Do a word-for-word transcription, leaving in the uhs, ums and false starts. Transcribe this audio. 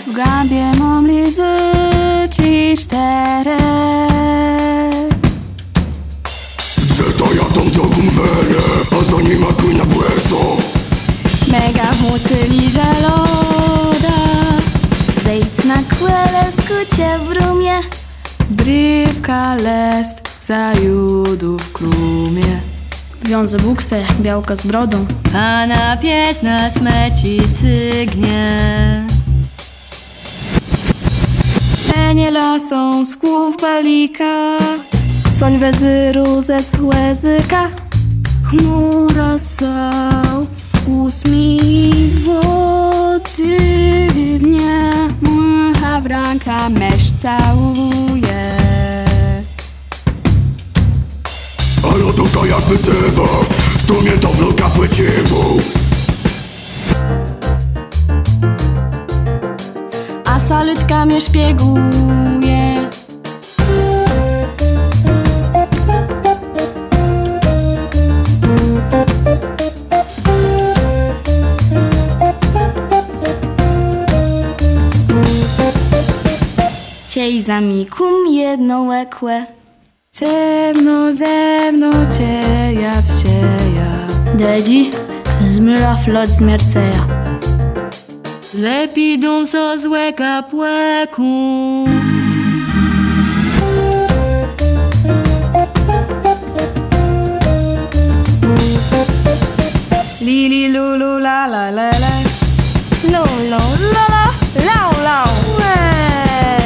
W gębie mam lizy ci czterech. Zresztą jadą drogą weje, a za nim akuj na błęso. Mega mocy żeloda. Zejdź na kłele, skucie w rumie. Brywka lest za judu w krumie. Wiąże buksę, białka z brodą, a na pies na smeci cygnie. Senie lasą skłów balika. Soń wezyru ze łezyka. Chmura są ósmi wodywnie. Mcha w ranka mesz całuje. A lodówka jakby zywa, strumie to wlka płyciwu. A salutka mnie szpieguje. Ciej za mikum jedno łekłe. Ze mną, ze mną cieja wsieja. Dedzi zmyla flot z mierceja. Lepi dum so złe kapłeku. Lili lulu la la la la. Lo lo la la la la.